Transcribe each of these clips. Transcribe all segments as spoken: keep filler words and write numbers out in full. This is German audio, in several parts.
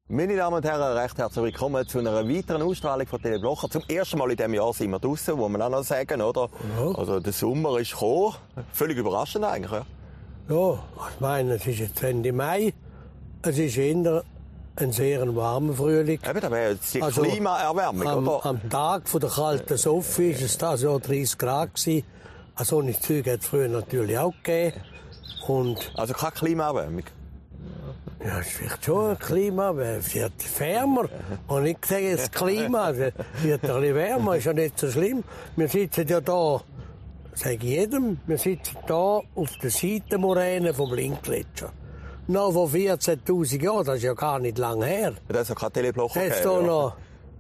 Meine Damen und Herren, recht herzlich willkommen zu einer weiteren Ausstrahlung von Tele Blocher. Zum ersten Mal in diesem Jahr sind wir draussen, muss man auch noch sagen, oder? Ja. Also der Sommer ist gekommen. Völlig überraschend eigentlich, ja. Ja, ich meine, es ist jetzt Ende Mai. Es ist eher ein sehr warmer Frühling. Eben, das wäre jetzt die also, Klimaerwärmung, am, oder? Am Tag von der kalten Soffe war es da so dreißig Grad gewesen. Also solche Zeug hat es früher natürlich auch gegeben. Und also keine Klimaerwärmung? Ja, es wird schon ein Klima, es wird wärmer. Und ich sage jetzt Klima, es wird ein bisschen wärmer, ist ja nicht so schlimm. Wir sitzen ja da, sage ich jedem, wir sitzen da auf der Seitenmoräne vom Linkgletscher. Noch vor vierzehntausend Jahren, das ist ja gar nicht lange her. Das ist ja keine Tele Blocher gegeben, da noch,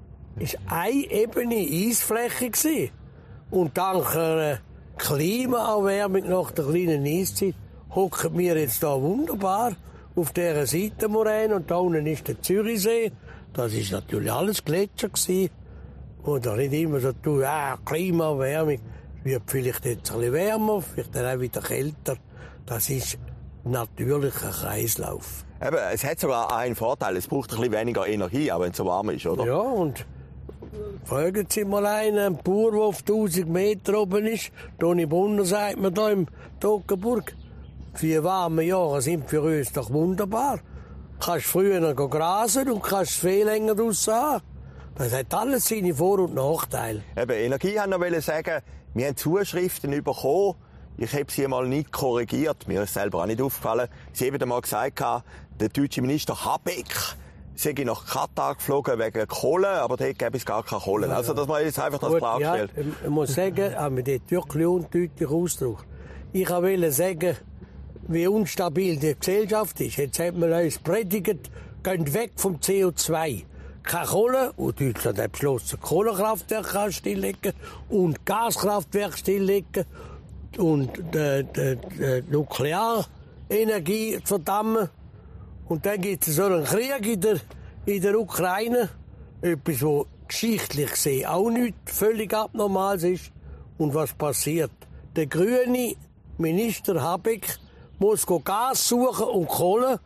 ist eine Ebene Eisfläche gewesen. Und dank einer Klimaerwärmung nach der kleinen Eiszeit hocken wir jetzt da wunderbar auf dieser Seitenmoräne, und da unten ist der Zürichsee. Das ist natürlich alles Gletscher gewesen. Und da nicht immer so tun, ah, Klimaerwärmung. Es wird vielleicht jetzt ein bisschen wärmer, vielleicht dann auch wieder kälter. Das ist natürlicher Kreislauf. Eben, es hat sogar einen Vorteil, es braucht ein bisschen weniger Energie, auch wenn es so warm ist, oder? Ja, und fragen Sie mal einen, einen Bauer, der auf tausend Meter oben ist. Toni Brunner sagt mir da im Toggenburg. Die warmen Jahre sind für uns doch wunderbar. Du kannst früher grasen und kannst viel länger draussen haben. Das hat alles seine Vor- und Nachteile. Eben, Energie haben wir sagen, wir haben Zuschriften bekommen. Ich habe sie mal nicht korrigiert. Mir ist selber auch nicht aufgefallen. Sie haben einmal gesagt, der deutsche Minister Habeck sei nach Katar geflogen wegen Kohle, aber dort gäbe es gar keine Kohle. Ja, ja. Also, dass man jetzt einfach das klargestellt. Ja, ich muss sagen, haben wir dort wirklich undeutlich ausgedrückt. Ich wollte sagen, wie unstabil die Gesellschaft ist. Jetzt hat man uns predigt, geht weg vom C O zwei. Keine Kohle, und Deutschland hat beschlossen, Kohlekraftwerke stilllegen und Gaskraftwerke stilllegen und die, die, die Nuklearenergie verdammen. Und dann gibt es so einen Krieg in der, in der Ukraine, etwas, was geschichtlich gesehen auch nicht völlig abnormal ist. Und was passiert? Der grüne Minister Habeck muss Gas suchen und Kohle,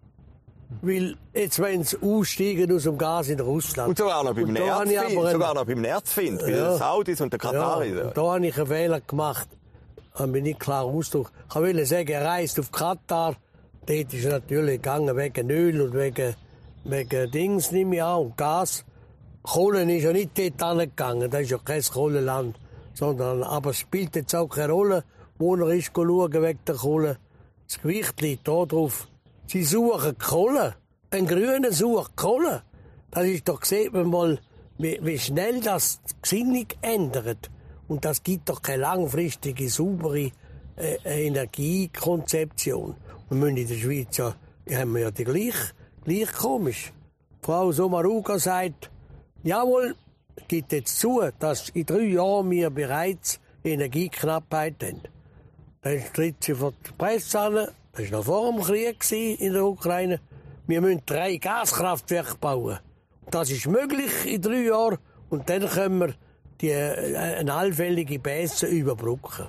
weil jetzt wollen sie aussteigen aus dem Gas in Russland. Und sogar noch beim Erzfind, sogar noch beim Erzfind, bei ja, den Saudis und den Kataris. Ja, da habe ich einen Fehler gemacht, habe ich nicht klar ausgedrückt. Ich wollte sagen, er reist auf Katar, dort ist er natürlich gegangen wegen Öl und wegen, wegen Dings, nehme ich an, und Gas. Kohle ist ja nicht dort angegangen, das ist ja kein Kohleland, sondern, aber es spielt jetzt auch keine Rolle, wo er ist, schauen wegen der Kohle. Das Gewicht liegt da drauf. Sie suchen Kohle. Ein Grüner sucht Kohle. Das ist doch, sieht man mal, wie, wie schnell das die Gesinnung ändert. Und das gibt doch keine langfristige, saubere äh, Energiekonzeption. Wir müssen in der Schweiz ja, haben wir ja die gleich, gleich komisch. Frau Sommaruga sagt, jawohl, gibt jetzt zu, dass in drei Jahren wir bereits Energieknappheit haben. Dann tritt sie vor die Presse an. Das war noch vor dem Krieg in der Ukraine. Wir müssen drei Gaskraftwerke bauen. Das ist möglich in drei Jahren. Und dann können wir die, äh, eine allfällige Bässe überbrücken.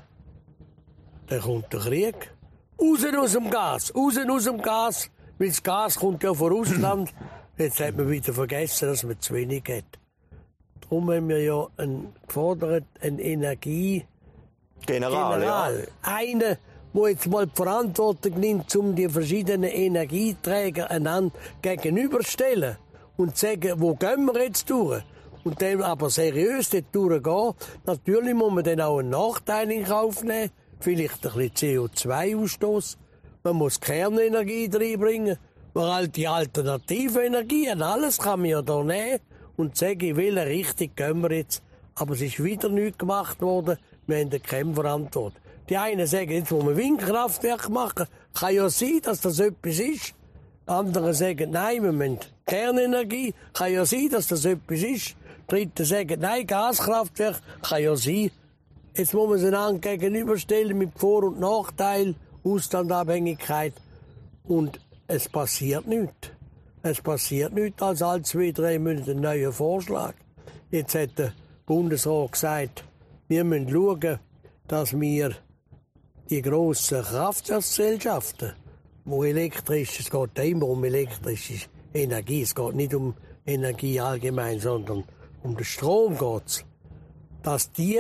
Dann kommt der Krieg. Raus aus dem Gas, raus aus dem Gas. Weil das Gas kommt ja von Russland. Jetzt hat man wieder vergessen, dass man zu wenig hat. Darum haben wir ja einen, gefordert, eine Energie... General, General. Ja. Einer, der jetzt mal die Verantwortung nimmt, um die verschiedenen Energieträger einander gegenüberstellen und sagen, wo gehen wir jetzt durch? Und dann aber seriös dort durchgehen. Natürlich muss man dann auch einen Nachteil in Kauf nehmen, vielleicht ein bisschen C O zwei Ausstoß. Man muss Kernenergie reinbringen, man halt die alternative Energien, alles kann man ja da nehmen und sagen, in welche Richtung gehen wir jetzt. Aber es ist wieder nichts gemacht worden. Wir haben keine Verantwortung. Die einen sagen, jetzt wollen wir Windkraftwerke machen. Kann ja sein, dass das etwas ist. Andere sagen, nein, wir müssen Kernenergie. Kann ja sein, dass das etwas ist. Dritte sagen, nein, Gaskraftwerke. Kann ja sein. Jetzt muss man sie einander gegenüberstellen mit Vor- und Nachteil, Auslandabhängigkeit. Und es passiert nichts. Es passiert nichts, als alle zwei, drei Monate einen neuen Vorschlag. Jetzt hat der Bundesrat gesagt, wir müssen schauen, dass wir die grossen Kraftwerksgesellschaften, wo elektrisch, es geht immer um elektrische Energie. Es geht nicht um Energie allgemein, sondern um den Strom geht's. Dass die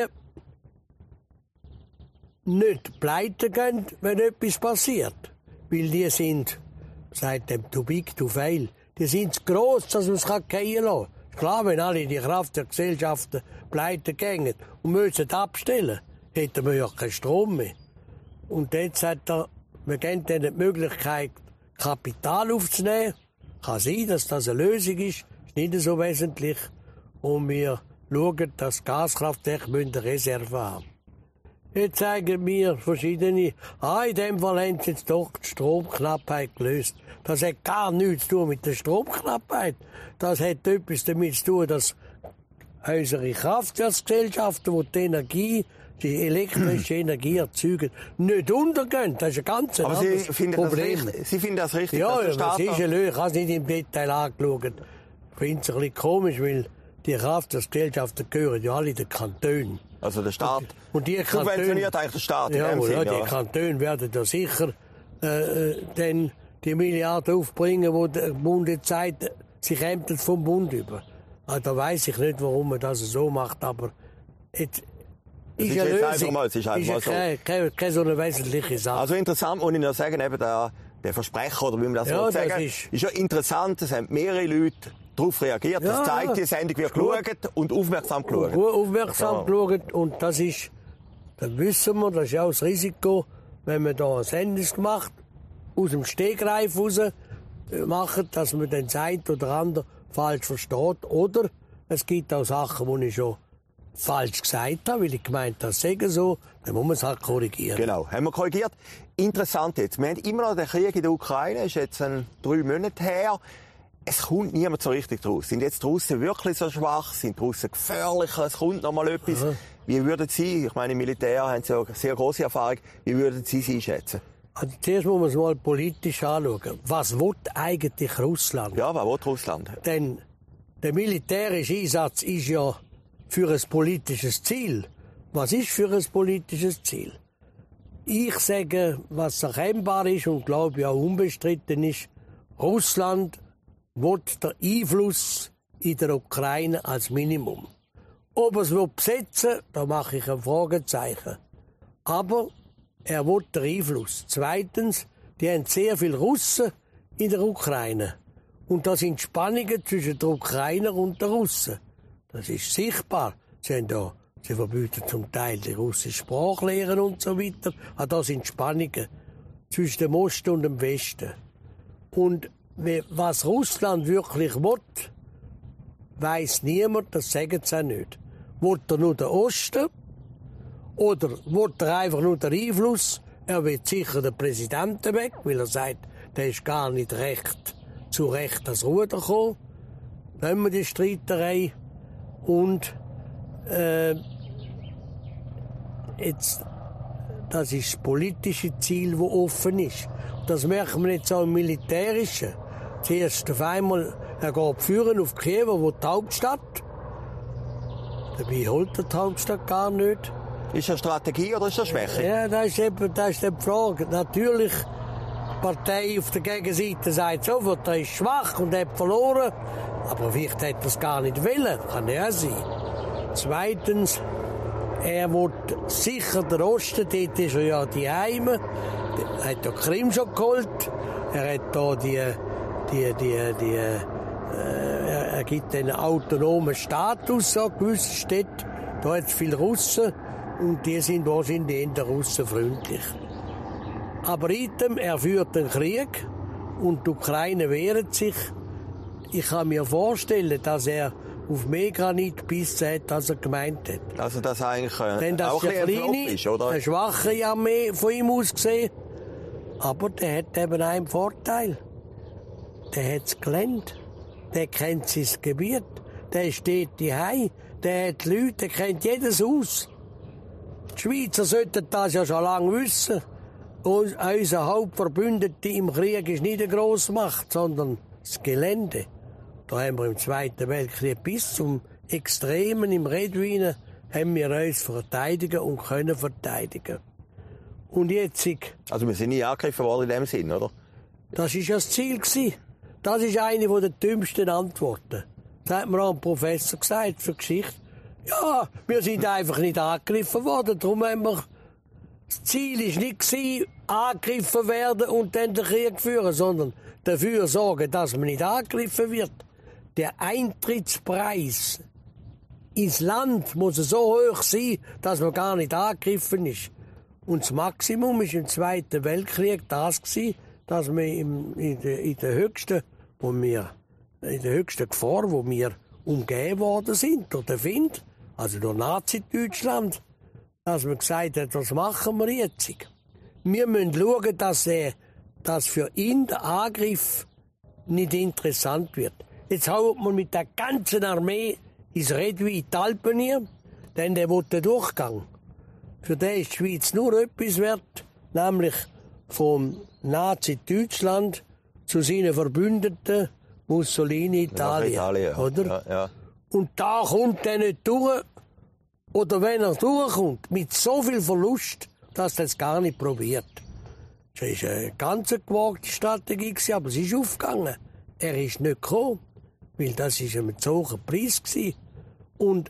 nicht pleite gehen, wenn etwas passiert. Weil die sind, seit dem too big to fail, die sind zu gross, dass man es fallen lassen kann. Klar, wenn alle die Kraft der Gesellschaften pleite gehen und müssen abstellen, hätten wir ja keinen Strom mehr. Und jetzt hat er, wir geben denen die Möglichkeit, Kapital aufzunehmen. Kann sein, dass das eine Lösung ist, ist nicht so wesentlich. Und wir schauen, dass Gaskraftwerke eine Reserve haben. Jetzt zeigen mir verschiedene, ah, in dem Fall haben sie jetzt doch die Stromknappheit gelöst. Das hat gar nichts zu tun mit der Stromknappheit. Das hat etwas damit zu tun, dass unsere Kraftwerksgesellschaften, die die Energie, die elektrische Energie erzeugen, nicht untergehen. Das ist ein ganz Aber anderes Sie finden Problem. Das richtig, Sie finden das richtig, ja, dass der ja, Staat... das ist eine Lösung. Ich habe es nicht im Detail angeschaut. Ich finde es ein bisschen komisch, weil die Kraftwerksgesellschaften gehören ja alle den Kantonen. Also der Staat und die Kantone, subventioniert eigentlich den Staat in ja, dem ja, Sinn, die ja. Kantone werden da sicher äh, dann die Milliarden aufbringen, wo der Bund jetzt sagt, sie kämen vom Bund über. Also, da weiss ich nicht, warum man das so macht, aber jetzt ist, ist ist eine jetzt Lösung. einfach mal, es ist einfach mal so. keine, keine, keine so eine wesentliche Sache. Also interessant, muss ich noch sagen, eben der, der Versprecher, oder wie man das Ja, so sagen, das ist, ist- ja interessant, es haben mehrere Leute darauf reagiert. Ja, das zeigt, die Sendung wird gut. geschaut und aufmerksam geschaut. Gut aufmerksam Ja. geschaut und das ist, das wissen wir, das ist auch das Risiko, wenn man da eine Sendung macht, aus dem Stegreif raus äh, machen, dass man den einen oder anderen falsch versteht. Oder es gibt auch Sachen, die ich schon falsch gesagt habe, weil ich gemeint habe, das sagen so, dann muss man es halt korrigieren. Genau, haben wir korrigiert. Interessant jetzt, wir haben immer noch den Krieg in der Ukraine, ist jetzt ein, drei Monate her. Es kommt niemand so richtig draus. Sind jetzt die Russen wirklich so schwach? Sind die Russen gefährlicher? Es kommt noch mal etwas. Aha. Wie würden Sie, ich meine, im Militär haben Sie ja sehr große Erfahrung, wie würden Sie es einschätzen? Also zuerst muss man es mal politisch anschauen. Was will eigentlich Russland? Ja, was will Russland? Denn der militärische Einsatz ist ja für ein politisches Ziel. Was ist für ein politisches Ziel? Ich sage, was erkennbar ist und glaube ich auch unbestritten ist, Russland will den Einfluss in der Ukraine als Minimum. Ob er es will besetzen, da mache ich ein Fragezeichen. Aber er will den Einfluss. Zweitens, die haben sehr viele Russen in der Ukraine. Und da sind Spannungen zwischen den Ukrainern und den Russen. Das ist sichtbar. Sie, haben da, sie verbieten zum Teil die russische Sprachlehre und so weiter. Aber da sind Spannungen zwischen dem Osten und dem Westen. Und was Russland wirklich will, weiss niemand, das sagen sie auch nicht. Will er nur den Osten? Oder will er einfach nur den Einfluss? Er will sicher den Präsidenten weg, weil er sagt, der ist gar nicht recht, zu Recht ans Ruder gekommen. Nehmen wir die Streiterei. Und äh, jetzt, das ist das politische Ziel, das offen ist. Das merkt man jetzt auch im Militärischen. Zuerst auf einmal, er geht führen auf Kiew, wo die Hauptstadt. Dabei holt er die Hauptstadt gar nicht. Ist das Strategie oder ist das Schwäche? Ja, das ist eben, das ist die Frage. Natürlich, die Partei auf der Gegenseite sagt sofort, er ist schwach und hat verloren. Aber vielleicht hat er es gar nicht wollen. Kann ja sein. Zweitens, er will sicher den Osten, dort ist er ja die Heime. Er hat ja Krim schon geholt. Er hat da die, die, die, die, äh, er gibt einen autonomen Status an gewissen Städten. Da hat es viele Russen und die sind wahrscheinlich eher russenfreundlich. Aber item, er führt den Krieg und die Ukraine wehrt sich. Ich kann mir vorstellen, dass er auf mehr Granit gebissen hat, als er gemeint hat. Also das eigentlich äh, Denn das auch ist ein eine bisschen ein Flop kleine, ist, oder? eine schwache Armee von ihm aus gesehen. Aber der hat eben einen Vorteil. Der hat es gelernt. Der kennt sein Gebiet. Der steht daheim. Der hat Leute, der kennt jedes Haus. Die Schweizer sollten das ja schon lange wissen. Und unser Hauptverbündeter im Krieg ist nicht eine Grossmacht, sondern das Gelände. Da haben wir im Zweiten Weltkrieg bis zum Extremen im Redwinen haben wir uns verteidigen und können verteidigen. Und jetzt, Also wir sind nie angegriffen worden in dem Sinn, oder? das ist ja das Ziel gewesen. das ist eine der dümmsten Antworten. Das hat mir auch ein Professor gesagt für Geschichte. Ja, wir sind einfach nicht angegriffen worden, darum haben wir... Das Ziel war nicht, angegriffen werden und dann den Krieg führen, sondern dafür sorgen, dass man nicht angegriffen wird. Der Eintrittspreis ins Land muss so hoch sein, dass man gar nicht angegriffen ist. Und das Maximum war im Zweiten Weltkrieg das gewesen, dass wir im, in, der, in der höchsten, wo wir, in der höchsten Gefahr, wo wir umgeben worden sind durch den Find, also durch Nazi-Deutschland, dass man gesagt hat, was machen wir jetzt? Wir müssen schauen, dass, äh, dass für ihn der Angriff nicht interessant wird. Jetzt haut man mit der ganzen Armee ins Redwi in die Alpen hier, denn der will den Durchgang. Für den ist die Schweiz nur etwas wert, nämlich vom Nazi-Deutschland zu seinen Verbündeten Mussolini, Italien. Ja, Italien. Oder? Ja, ja. Und da kommt er nicht durch. Oder wenn er durchkommt, mit so viel Verlust, dass er es gar nicht probiert. Das war eine ganz gewagte Strategie, aber es ist aufgegangen. Er ist nicht gekommen, weil das war ein zu hoher Preis war. Und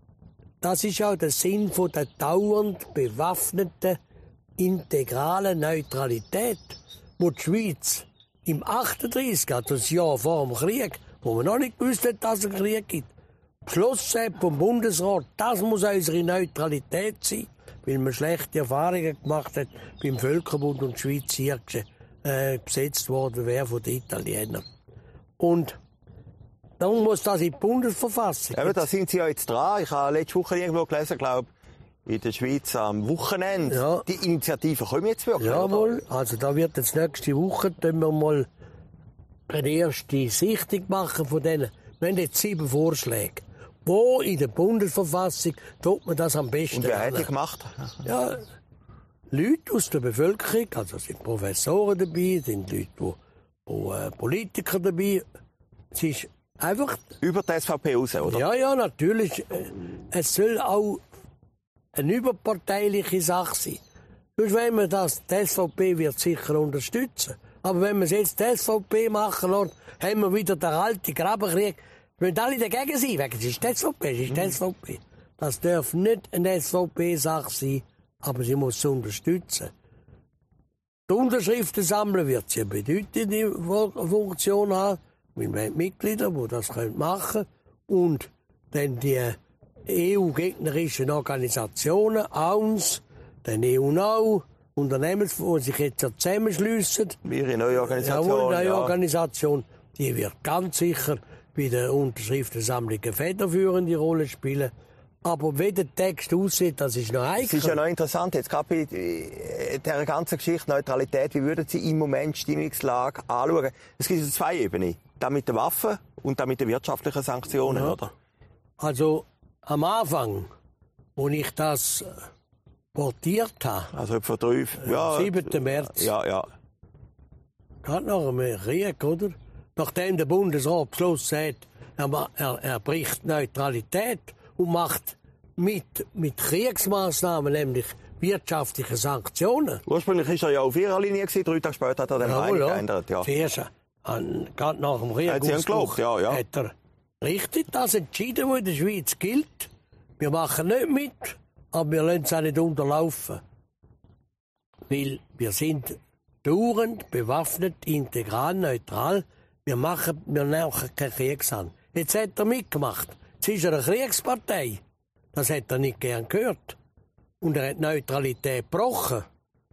das ist auch der Sinn von der dauernd bewaffneten, integralen Neutralität, wo die Schweiz im achtunddreißig, also das Jahr vor dem Krieg, wo man noch nicht gewusst hat, dass es einen Krieg gibt, beschlossen hat vom Bundesrat, das muss unsere Neutralität sein, weil man schlechte Erfahrungen gemacht hat beim Völkerbund und die Schweiz hier äh, besetzt worden wäre von den Italienern. Und darum muss das in die Bundesverfassung. Aber da sind Sie ja jetzt dran. Ich habe letzte Woche irgendwo gelesen, glaube in der Schweiz am Wochenende. Ja. Die Initiativen kommen jetzt wirklich, Jawohl. Oder? Also da wird jetzt nächste Woche wir mal eine erste Sichtung machen von denen. Wir haben jetzt sieben Vorschläge. Wo in der Bundesverfassung tut man das am besten? Und wer hat die gemacht? Ja, Leute aus der Bevölkerung, also sind Professoren dabei, sind Leute, wo, wo äh, Politiker dabei. Es ist einfach... Über die S V P raus, oder? Ja, ja, natürlich. Äh, es soll auch eine überparteiliche Sache sein. Sonst wenn man das, die S V P wird sicher unterstützen. Aber wenn man es jetzt die S V P machen lässt, haben wir wieder den alten Grabenkrieg. Wir müssen alle dagegen sein, wegen es ist die S V P, es ist die S V P. Das darf nicht eine S V P-Sache sein, aber sie muss es unterstützen. Die Unterschriften sammeln wird sie eine bedeutende Funktion haben, weil wir haben Mitglieder, die das machen können. Und dann die E U-gegnerischen Organisationen, A U N S, dann E U Now, Unternehmen, die sich jetzt zusammenschliessen. Ihre neue Organisation. Jawohl, neue ja. Organisation, die wird ganz sicher bei der Unterschriftensammlung eine federführende Rolle spielen. Aber wie der Text aussieht, das ist noch heikel. Es ist ja noch interessant, jetzt gerade bei dieser ganzen Geschichte Neutralität, wie würden Sie im Moment die Stimmungslage anschauen? Es gibt also zwei Ebenen. Da mit den Waffen und da mit den wirtschaftlichen Sanktionen, ja. Oder? Also am Anfang, als ich das portiert habe, also vor drei, ja, siebten März, ja, ja. gerade nach einem Krieg, oder? Nachdem der Bundesrat beschlossen hat, er, er, er bricht Neutralität und macht mit, mit Kriegsmaßnahmen, nämlich wirtschaftliche Sanktionen. Ursprünglich war er ja auf ihrer Linie, drei Tage später hat er den ja, Meinung ja. geändert. Ja. Zuerst, an, gerade nach dem Krieg, hat, geglaubt, ja, ja. hat er richtig das entschieden, was in der Schweiz gilt. Wir machen nicht mit, aber wir lassen es auch nicht unterlaufen. Weil wir sind dauernd bewaffnet, integral, neutral. Wir machen, wir nehmen keinen Krieg an. Jetzt hat er mitgemacht. Jetzt ist er eine Kriegspartei. Das hat er nicht gern gehört. Und er hat Neutralität gebrochen.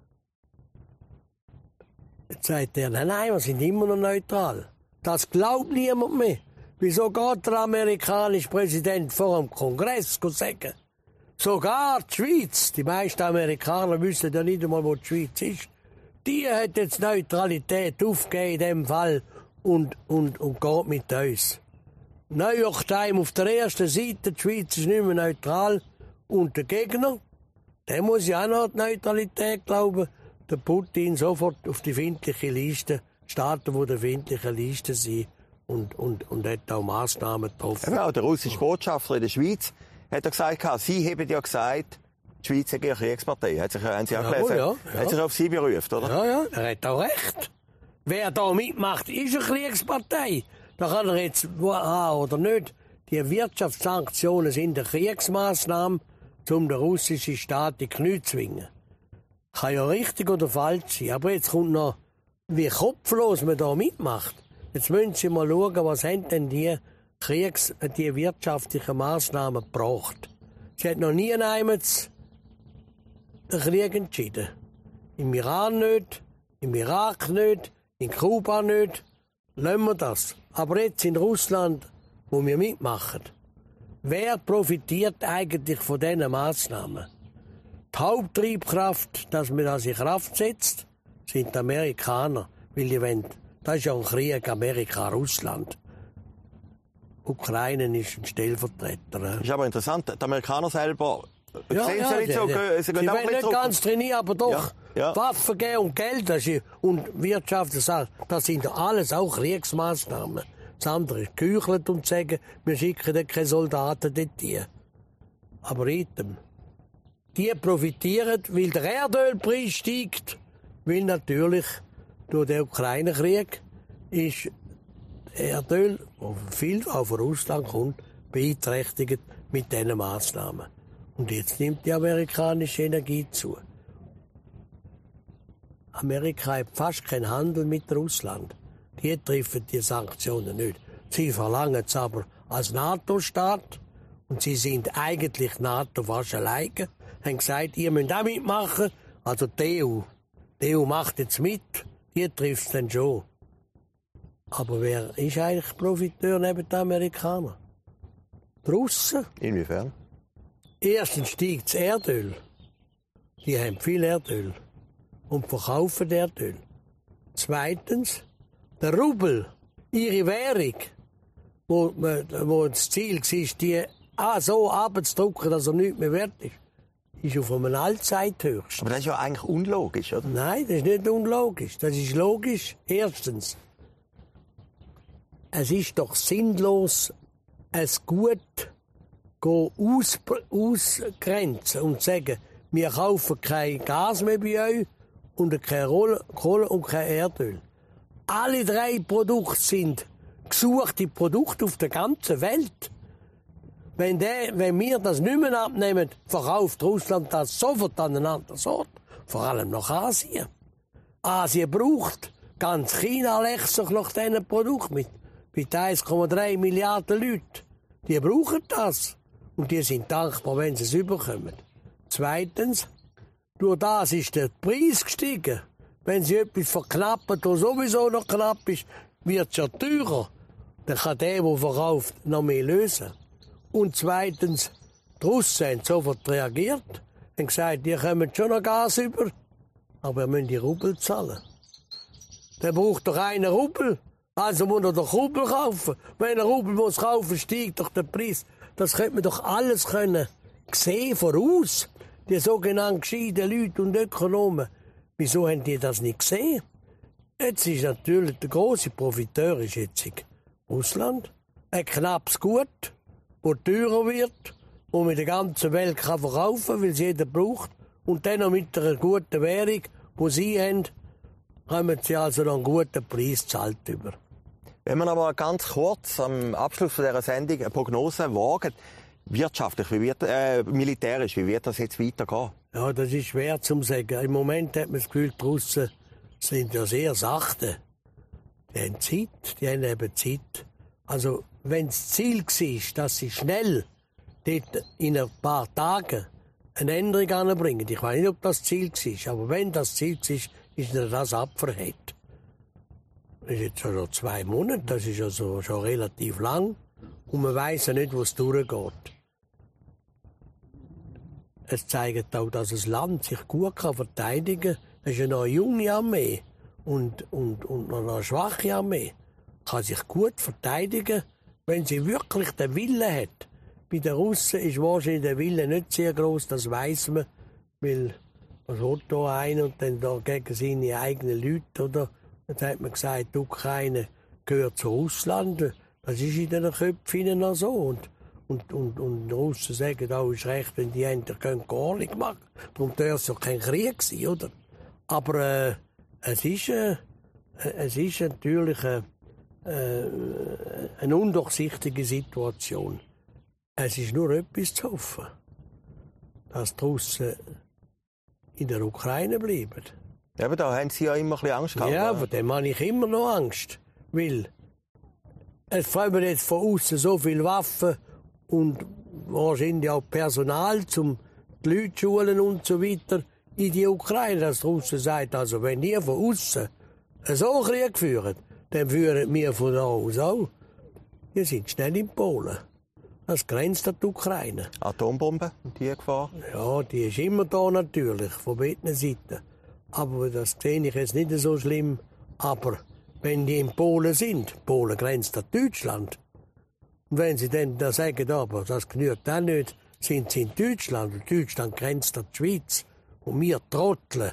Jetzt sagt er, nein, nein, wir sind immer noch neutral. Das glaubt niemand mehr. Wieso geht der amerikanische Präsident vor dem Kongress sagen? Sogar die Schweiz, die meisten Amerikaner wissen ja nicht einmal, wo die Schweiz ist, die hat jetzt Neutralität aufgegeben in dem Fall und, und, und geht mit uns. New York Times auf der ersten Seite, die Schweiz ist nicht mehr neutral. Und der Gegner, der muss ja auch noch an die Neutralität glauben, der Putin sofort auf die feindliche Liste, Staaten, die der feindlichen Liste sind, und, und, und hat auch Massnahmen getroffen. Ja, der russische Botschafter in der Schweiz hat er gesagt, Sie haben ja gesagt, die Schweiz sei eine Kriegspartei. Hat sich, haben Sie auch gelesen? Ja, ja. Hat sich auf Sie berufen, oder? Ja, ja, er hat auch recht. wer da mitmacht, ist eine Kriegspartei. Da kann er jetzt haben oder nicht. Die Wirtschaftssanktionen sind eine Kriegsmaßnahme, um den russischen Staat in die Knie zu zwingen. Kann ja richtig oder falsch sein. Aber jetzt kommt noch, wie kopflos man da mitmacht. Jetzt müssen Sie mal schauen, was haben denn die Kriegs-, die wirtschaftlichen Maßnahmen gebracht. Sie hat noch nie einmal den Krieg entschieden. Im Iran nicht, im Irak nicht, in Kuba nicht. Lassen wir das. Aber jetzt in Russland, wo wir mitmachen. Wer profitiert eigentlich von diesen Massnahmen? Die Haupttriebkraft, dass man das in Kraft setzt, sind die Amerikaner. Weil die wollen, das ist ja ein Krieg Amerika-Russland. Ukraine ist ein Stellvertreter. Das ist aber interessant. Die Amerikaner selber ja, sehen ja, sie nicht so. Die, die, sie wollen nicht zurück. Ganz trainieren, aber doch ja, ja. Waffen geben und Geld das ist, und Wirtschaft, das sind alles auch Kriegsmaßnahmen. Das andere ist geheuchelt und sagen, wir schicken keine Soldaten dorthin. Aber item. Die profitieren, weil der Erdölpreis steigt, weil natürlich durch den Ukraine-Krieg ist Erdöl, das viel auf Russland kommt, beeinträchtigt mit diesen Massnahmen. Und jetzt nimmt die amerikanische Energie zu. Amerika hat fast keinen Handel mit Russland. Die treffen die Sanktionen nicht. Sie verlangen es aber als NATO-Staat. Und sie sind eigentlich NATO fast alleine. Haben gesagt, ihr müsst auch mitmachen. Also die E U. Die E U macht jetzt mit. Die trifft es dann schon. Aber wer ist eigentlich Profiteur neben den Amerikanern? Die Russen. Inwiefern? Erstens steigt das Erdöl. Die haben viel Erdöl. Und verkaufen Erdöl. Zweitens, der Rubel, ihre Währung, wo, wo das Ziel war, die ah, so abzudrücken, dass er nichts mehr wert ist, ist auf einem Allzeithöchst. Aber das ist ja eigentlich unlogisch, oder? Nein, das ist nicht unlogisch. Das ist logisch. Erstens, es ist doch sinnlos, es gut aus, ausgrenzen und sagen, wir kaufen kein Gas mehr bei euch und keine Kohle und kein Erdöl. Alle drei Produkte sind gesuchte Produkte auf der ganzen Welt. Wenn, der, wenn wir das nicht mehr abnehmen, verkauft Russland das sofort an einen anderen Ort. Vor allem nach Asien. Asien braucht ganz China legt sich nach diesen Produkten mit, mit eins Komma drei Milliarden Leuten. Die brauchen das. Und die sind dankbar, wenn sie es überkommen. Zweitens, durch das ist der Preis gestiegen. Wenn sie etwas verknappen, oder sowieso noch knapp ist, wird es ja teurer. Dann kann der, der verkauft, noch mehr lösen. Und zweitens, die Russen haben sofort reagiert und gesagt, ihr kommt schon noch Gas über, aber ihr müsst die Rubel zahlen. Der braucht doch einen Rubel, also muss er doch Rubel kaufen. Wenn er Rubel muss kaufen, steigt doch der Preis. Das könnte man doch alles können sehen voraus. Die sogenannten gescheiten Leute und Ökonomen. Wieso haben die das nicht gesehen? Jetzt ist natürlich der grosse Profiteur ist jetzt Russland. Ein knappes Gut, das teurer wird, das man in der ganzen Welt kann verkaufen kann, weil es jeder braucht. Und dann noch mit einer guten Währung, die sie haben, haben sie also noch einen guten Preis gezahlt über. Wenn man aber ganz kurz am Abschluss dieser Sendung eine Prognose wagen, wirtschaftlich, wie wird, äh, militärisch, wie wird das jetzt weitergehen? Ja, das ist schwer zu sagen. Im Moment hat man das Gefühl, die Russen sind ja sehr sachte. Die haben Zeit, die haben eben Zeit. Also, wenn das Ziel war, dass sie schnell dort in ein paar Tagen eine Änderung anbringen, ich weiß nicht, ob das Ziel war, aber wenn das Ziel war, ist ihnen das abverhängt. Das ist jetzt schon zwei Monate, das ist also schon relativ lang. Und man weiss ja nicht, wo es durchgeht. Es zeigt auch, dass das Land sich gut verteidigen kann. Es ist ja noch eine junge Armee und, und, und noch eine schwache Armee. Kann sich gut verteidigen, wenn sie wirklich den Willen hat. Bei den Russen ist wahrscheinlich der Wille nicht sehr groß, das weiss man. Weil was hat da einer und dann da gegen seine eigenen Leute, oder? Jetzt hat man gesagt, die Ukraine gehört zu Russland. Das ist in den Köpfen noch so. Und, und, und, und die Russen sagen auch, es ist recht, wenn die endlich gar nicht machen. Darum darf es ja kein Krieg sein, oder? Aber äh, es ist, äh, es ist natürlich eine, äh, eine undurchsichtige Situation. Es ist nur etwas zu hoffen, dass die Russen in der Ukraine bleiben. Ja, aber da haben Sie ja immer ein bisschen Angst gehabt. Ja, vor dem habe ich immer noch Angst. Weil es fallen jetzt von außen so viele Waffen und wahrscheinlich auch Personal, um die Leute schulen und so weiter in die Ukraine, dass die Russen sagen, also wenn ihr von außen so Krieg führt, dann führen wir von da aus auch. Wir sind schnell in Polen. Das grenzt an die Ukraine. Atombomben, die Gefahr? Ja, die ist immer da natürlich, von beiden Seiten. Aber das sehe ich jetzt nicht so schlimm. Aber wenn die in Polen sind, Polen grenzt an Deutschland. Und wenn sie dann da sagen, aber das genügt auch nicht, sind sie in Deutschland. Und Deutschland grenzt an die Schweiz. Und wir trotteln.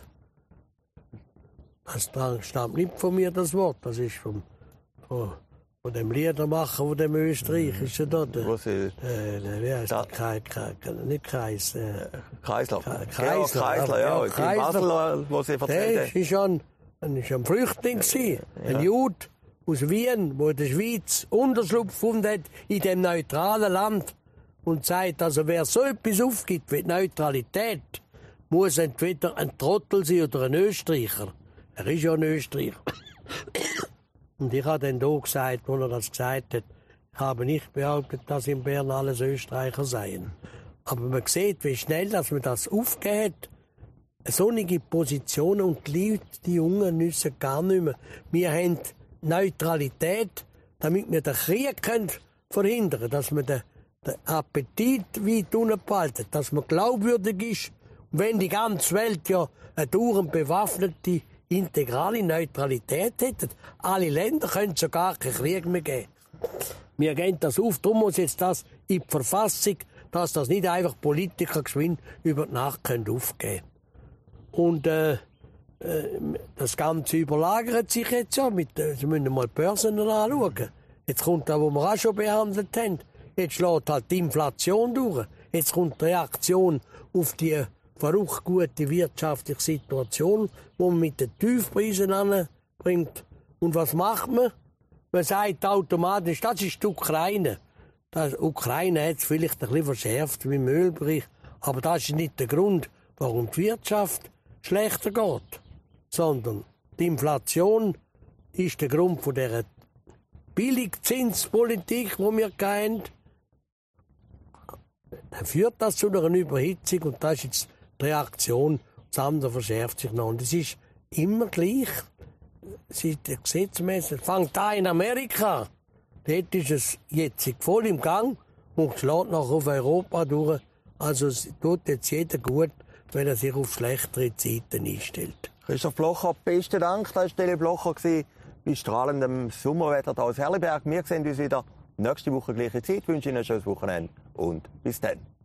Das stammt nicht von mir, das Wort. Das ist vom, von, von dem Liedermacher, von dem Österreichischen dort. Wo sie, äh, wie heißt der? Kre, Kre, nicht Kreis. Äh, Kreisler. Kreisler. Georg Kreisler, ja. ja Kreisler. In Basel, wo sie erzählt haben. Der war schon ein, ein Flüchtling, ja. Ein Jude aus Wien, der in der Schweiz Unterschlupf gefunden hat, in dem neutralen Land. Und sagt, also wer so etwas aufgibt wie die Neutralität, muss entweder ein Trottel sein oder ein Österreicher. Er ist ja ein Österreicher. Und ich habe dann da gesagt, als er das gesagt hat, ich habe nicht behauptet, dass in Bern alles Österreicher seien. Aber man sieht, wie schnell dass man das aufgeht. Solche Positionen und die Leute, die Jungen, müssen gar nicht mehr. Wir haben Neutralität, damit wir den Krieg können verhindern können, dass man den, den Appetit weit unten behalten, dass man glaubwürdig ist. Und wenn die ganze Welt ja eine dauernd bewaffnete, integrale Neutralität hätte, alle Länder können sogar keinen Krieg mehr geben. Wir gehen das auf, darum muss jetzt das in die Verfassung, dass das nicht einfach Politiker geschwind über die Nacht können aufgeben können. Und äh, äh, das Ganze überlagert sich jetzt ja. Mit, äh, Sie müssen mal die Börsen anschauen. Jetzt kommt das, was wir auch schon behandelt haben. Jetzt schlägt halt die Inflation durch. Jetzt kommt die Reaktion auf die verrückt gute wirtschaftliche Situation, die man mit den Tiefpreisen anbringt. Und was macht man? Man sagt automatisch, das ist die Ukraine. Die Ukraine hat es vielleicht ein bisschen verschärft wie im Ölbereich, aber das ist nicht der Grund, warum die Wirtschaft schlechter geht. Sondern die Inflation ist der Grund von dieser Billigzinspolitik, die wir haben. Dann führt das zu einer Überhitzung und das ist jetzt die Reaktion. Das andere verschärft sich noch. Und es ist immer gleich. Es ist gesetzmäßig. Es fängt an in Amerika. Dort ist es jetzt voll im Gang und schlägt noch auf Europa durch. Also es tut jetzt jeder gut, wenn er sich auf schlechtere Zeiten einstellt. Christoph Blocher, besten Dank. Das war Stelle Blocher bei strahlendem Sommerwetter hier aus Herliberg. Wir sehen uns wieder nächste Woche gleiche Zeit. Ich wünsche Ihnen ein schönes Wochenende und bis dann.